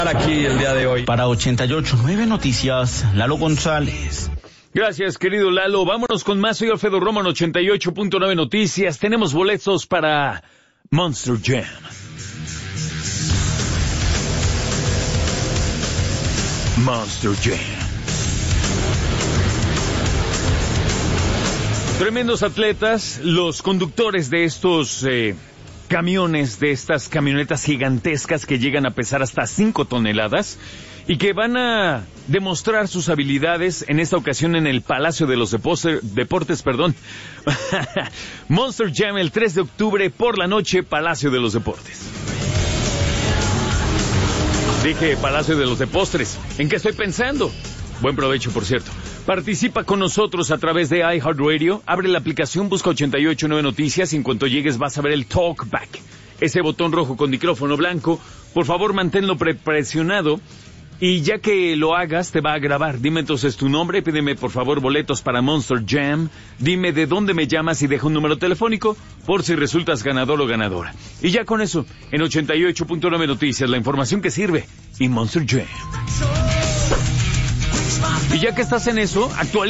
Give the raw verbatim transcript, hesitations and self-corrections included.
Aquí el día de hoy. Para ochenta y ocho punto nueve Noticias, Lalo González. Gracias, querido Lalo. Vámonos con más. Soy Alfredo Romo en ochenta y ocho punto nueve Noticias. Tenemos boletos para Monster Jam. Monster Jam. Tremendos atletas, los conductores de estos eh, camiones, de estas camionetas gigantescas que llegan a pesar hasta cinco toneladas y que van a demostrar sus habilidades en esta ocasión en el Palacio de los Deportes, Deportes, perdón. Monster Jam el tres de octubre por la noche, Palacio de los Deportes. Dije Palacio de los Depostres. ¿En qué estoy pensando? Buen provecho, por cierto. Participa con nosotros a través de iHeartRadio. Abre la aplicación, busca ochenta y ocho punto nueve Noticias y en cuanto llegues vas a ver el Talkback. Ese botón rojo con micrófono blanco. Por favor, manténlo pre presionado. Y ya que lo hagas, te va a grabar. Dime entonces tu nombre, pídeme por favor boletos para Monster Jam. Dime de dónde me llamas y deja un número telefónico por si resultas ganador o ganadora. Y ya con eso, en ochenta y ocho punto nueve Noticias, la información que sirve y Monster Jam. Y ya que estás en eso, actualiza.